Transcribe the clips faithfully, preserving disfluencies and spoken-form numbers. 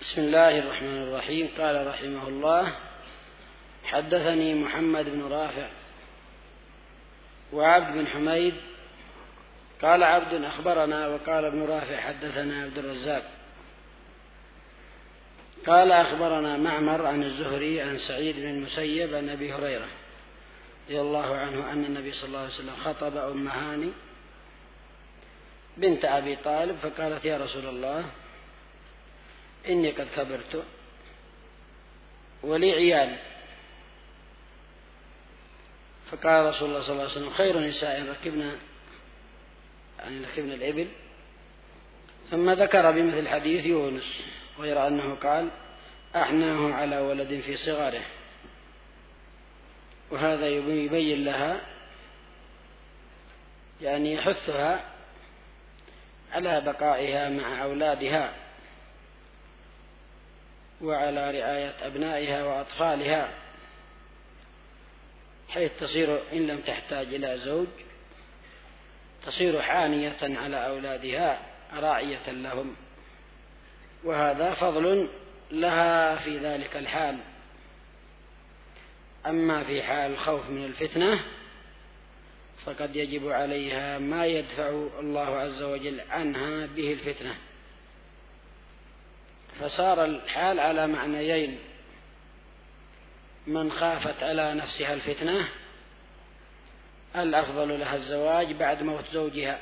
بسم الله الرحمن الرحيم. قال رحمه الله: حدثني محمد بن رافع وعبد بن حميد قال عبد أخبرنا، وقال ابن رافع حدثنا عبد الرزاق قال أخبرنا معمر عن الزهري عن سعيد بن المسيب عن أبي هريرة رضي الله عنه أن النبي صلى الله عليه وسلم خطب أم هاني بنت أبي طالب فقالت: يا رسول الله، إني قد كبرت ولي عيال. فقال رسول الله صلى الله عليه وسلم: خير نساء ركبنا يعني ركبنا الإبل. ثم ذكر بمثل حديث يونس، غير أنه قال: أحناه على ولد في صغاره. وهذا يبين لها يعني يحثها على بقائها مع أولادها وعلى رعاية أبنائها وأطفالها، حيث تصير إن لم تحتاج إلى زوج تصير حانية على أولادها راعية لهم، وهذا فضل لها في ذلك الحال. أما في حال الخوف من الفتنة فقد يجب عليها ما يدفع الله عز وجل عنها به الفتنة، فصار الحال على معنيين: من خافت على نفسها الفتنة الأفضل لها الزواج بعد موت زوجها،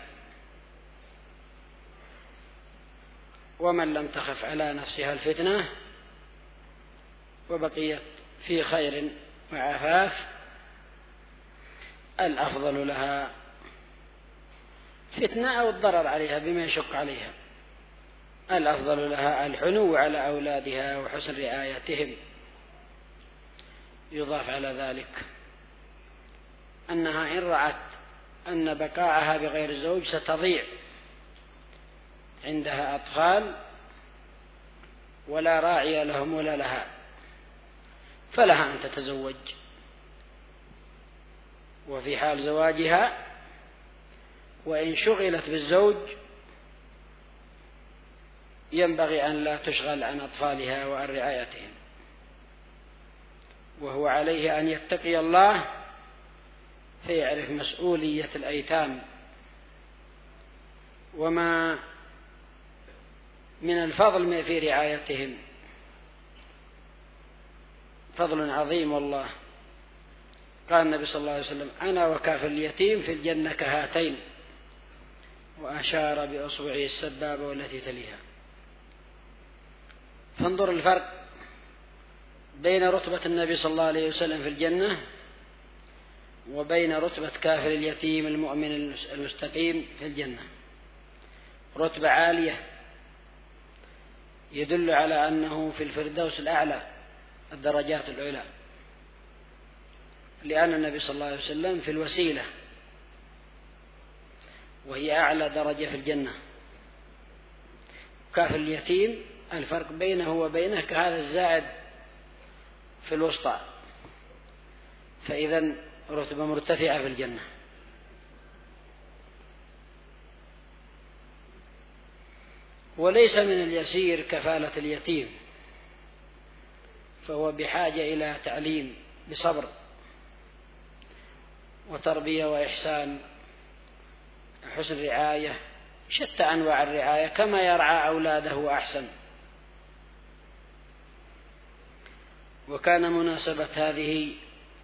ومن لم تخف على نفسها الفتنة وبقيت في خير وعفاف الأفضل لها فتنة أو الضرر عليها بما يشق عليها، الأفضل لها الحنو على أولادها وحسن رعايتهم. يضاف على ذلك أنها إن رأت أن بقاءها بغير زوج ستضيع، عندها أطفال ولا راعي لهم ولا لها، فلها أن تتزوج. وفي حال زواجها وإن شغلت بالزوج ينبغي أن لا تشغل عن أطفالها وعن رعايتهم، وهو عليه أن يتقي الله فيعرف مسؤولية الأيتام وما من الفضل في رعايتهم، فضل عظيم والله. قال النبي صلى الله عليه وسلم: أنا وكافل اليتيم في الجنة كهاتين، وأشار بأصبعه السبابة والتي تليها. فانظر الفرق بين رتبة النبي صلى الله عليه وسلم في الجنة وبين رتبة كافر اليتيم المؤمن المستقيم في الجنة. رتبة عالية يدل على أنه في الفردوس الأعلى، الدرجات العلى، لأن النبي صلى الله عليه وسلم في الوسيلة وهي أعلى درجة في الجنة. كافر اليتيم الفرق بينه وبينه كهذا الزائد في الوسطى، فإذا رتبة مرتفعة في الجنة. وليس من اليسير كفالة اليتيم، فهو بحاجة إلى تعليم بصبر وتربية وإحسان، حسن رعاية، شتى أنواع الرعاية كما يرعى أولاده أحسن. وكان مناسبة هذه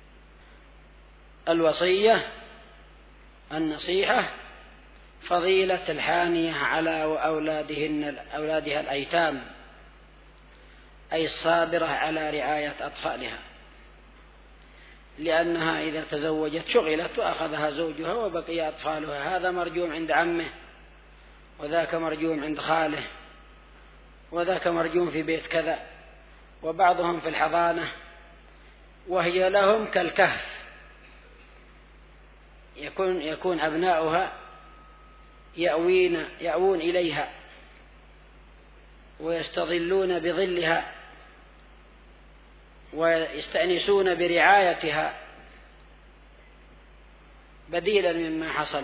الوصية النصيحة فضيلة الحانية على أولادهن أولادها الأيتام، أي الصابرة على رعاية أطفالها، لأنها إذا تزوجت شغلت وأخذها زوجها وبقي أطفالها، هذا مرجوم عند عمه وذاك مرجوم عند خاله وذاك مرجوم في بيت كذا، وبعضهم في الحضانة، وهي لهم كالكهف، يكون يكون أبناؤها يأوين يأوون إليها ويستظلون بظلها ويستأنسون برعايتها بديلا مما حصل.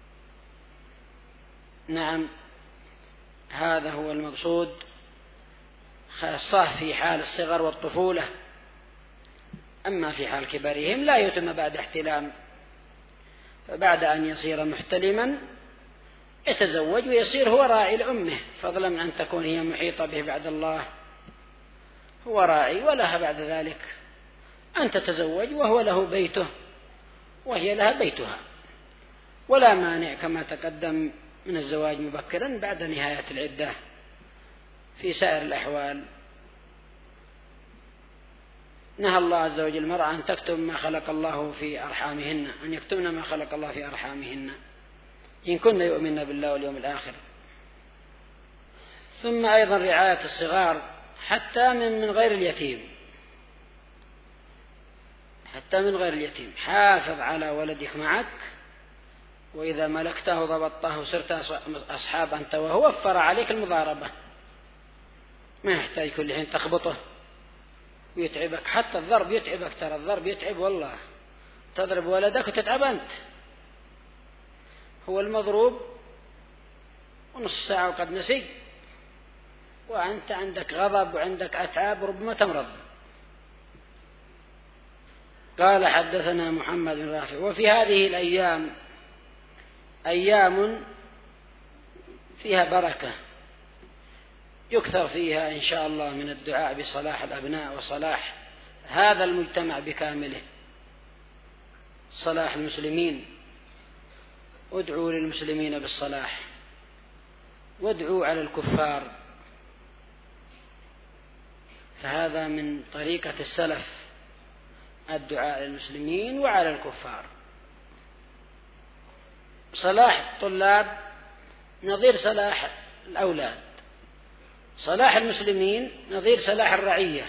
نعم، هذا هو المقصود خاصة في حال الصغر والطفولة. أما في حال كبرهم لا يتم بعد احتلام، فبعد أن يصير محتلما يتزوج ويصير هو راعي لأمه، فضلا من أن تكون هي محيطة به بعد الله، هو راعي، ولها بعد ذلك أن تتزوج وهو له بيته وهي لها بيتها، ولا مانع كما تقدم من الزواج مبكرا بعد نهاية العدة في سائر الأحوال. نهى الله عز وجل المرأة أن تكتم ما خلق الله في أرحامهن، أن يكتمن ما خلق الله في أرحامهن إن كن يؤمن بالله واليوم الآخر. ثم أيضا رعاية الصغار حتى من من غير اليتيم، حتى من غير اليتيم. حافظ على ولدك معك، وإذا ملكته ضبطته صرت أصحاب أنت وهو، وفر عليك المضاربة، ما يحتاج كل حين تخبطه ويتعبك. حتى الضرب يتعبك، ترى الضرب يتعب والله، تضرب ولدك وتتعب أنت. هو المضروب ونص ساعة وقد نسي، وأنت عندك غضب وعندك أتعاب وربما تمرض. قال حدثنا محمد بن رافع. وفي هذه الأيام أيام فيها بركة يكثر فيها إن شاء الله من الدعاء بصلاح الأبناء وصلاح هذا المجتمع بكامله، صلاح المسلمين. ادعوا للمسلمين بالصلاح، وادعوا على الكفار، فهذا من طريقة السلف الدعاء للمسلمين وعلى الكفار. صلاح الطلاب نظير صلاح الأولاد، صلاح المسلمين نظير صلاح الرعية،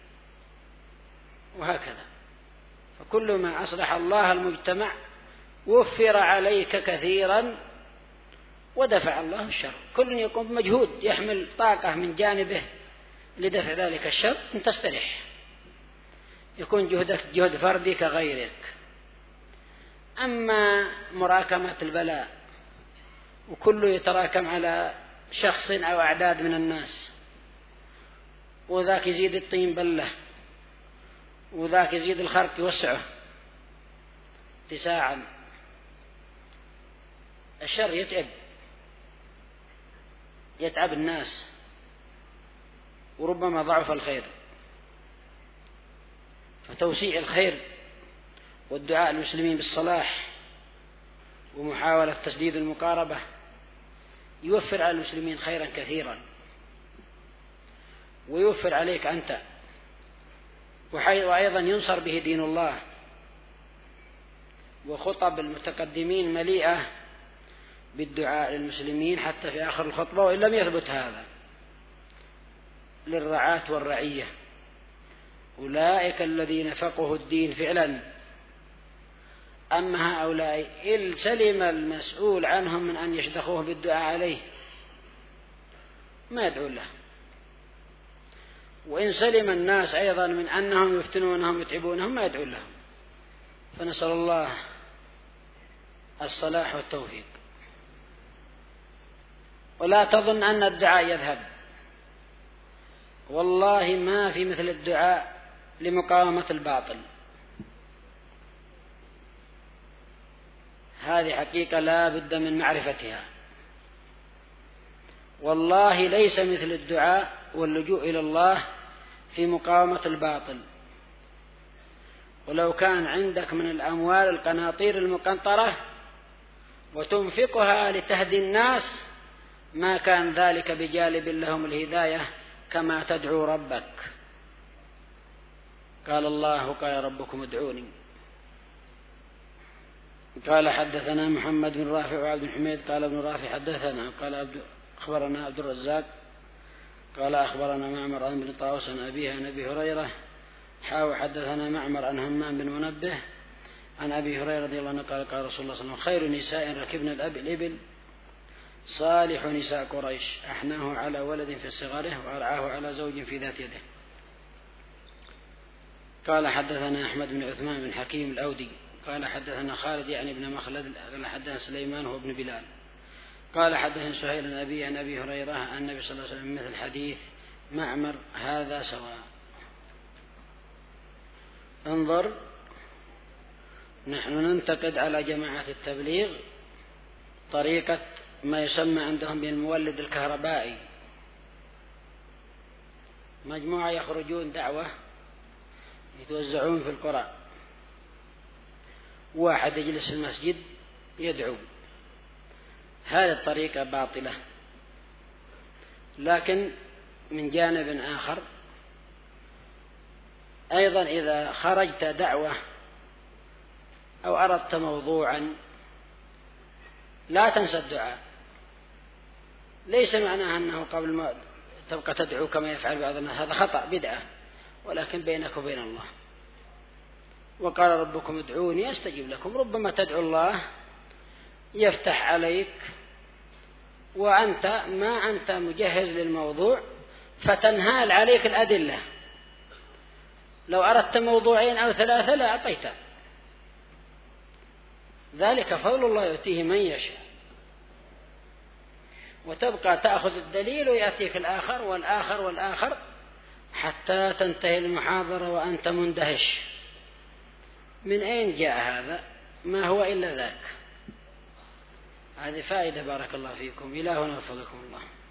وهكذا. فكل ما أصلح الله المجتمع وفر عليك كثيرا ودفع الله الشر. كل يقوم بمجهود، يحمل طاقة من جانبه لدفع ذلك الشر، أن تستريح، يكون جهدك جهد فردي كغيرك. أما مراكمة البلاء وكله يتراكم على شخص أو أعداد من الناس، وذاك يزيد الطين بلة، وذاك يزيد الخرق يوسعه اتساعا، الشر يتعب يتعب الناس، وربما ضعف الخير. فتوسيع الخير والدعاء للمسلمين بالصلاح ومحاولة تسديد المقاربة يوفر على المسلمين خيرا كثيرا، ويوفر عليك أنت، وأيضا ينصر به دين الله. وخطب المتقدمين مليئة بالدعاء للمسلمين حتى في آخر الخطبة، وإن لم يثبت هذا للرعاة والرعية، أولئك الذين فقهوا الدين فعلا. أما هؤلاء إن سلم المسؤول عنهم من أن يشدخوه بالدعاء عليه ما يدعو له، وإن سلم الناس أيضا من أنهم يفتنونهم ويتعبونهم ما يدعو لهم. فنسأل الله الصلاح والتوفيق. ولا تظن أن الدعاء يذهب، والله ما في مثل الدعاء لمقاومة الباطل، هذه حقيقة لا بد من معرفتها. والله ليس مثل الدعاء واللجوء إلى الله في مقاومة الباطل. ولو كان عندك من الأموال القناطير المقنطرة وتنفقها لتهدي الناس ما كان ذلك بجالب لهم الهداية كما تدعو ربك. قال الله قال ربكم ادعوني. قال حدثنا محمد بن رافع وعبد الحميد قال ابن رافع حدثنا قال عبد أخبرنا عبد الرزاق قال أخبرنا معمر عن بن طاووس عن أبيه عن أبي هريرة حاو حدثنا معمر عن همام بن منبه عن أبي هريرة رضي الله عنه قال قال رسول الله صلى الله عليه وسلم خير نساء ركبنا الإبل صالح نساء قريش أحناه على ولد في صغره وأرعاه على زوج في ذات يده. قال حدثنا أحمد بن عثمان بن حكيم الأودي قال حدثنا خالد يعني بن مخلد قال حدثنا سليمان هو ابن بلال قال حدثنا سهيل عن أبي عن أبي هريرة عن النبي صلى الله عليه وسلم مثل حديث معمر هذا سواء. انظر، نحن ننتقد على جماعة التبليغ طريقة ما يسمى عندهم بالمولد الكهربائي. مجموعة يخرجون دعوة يتوزعون في القرى، واحد يجلس في المسجد يدعو. هذه الطريقة باطلة. لكن من جانب آخر أيضا إذا خرجت دعوة أو أردت موضوعا لا تنسى الدعاء. ليس معناه أنه قبل ما تبقى تدعو كما يفعل بعض الناس، هذا خطأ بدعة، ولكن بينك وبين الله. وقال ربكم ادعوني أستجب لكم. ربما تدعو الله يفتح عليك وأنت ما أنت مجهز للموضوع فتنهال عليك الأدلة. لو أردت موضوعين أو ثلاثة لا أعطيت. ذلك فضل الله يؤتيه من يشاء. وتبقى تأخذ الدليل ويأتيك الآخر والآخر والآخر حتى تنتهي المحاضرة وأنت مندهش. من أين جاء هذا؟ ما هو إلا ذاك. هذه فائدة. بارك الله فيكم. إلهنا وفقكم الله.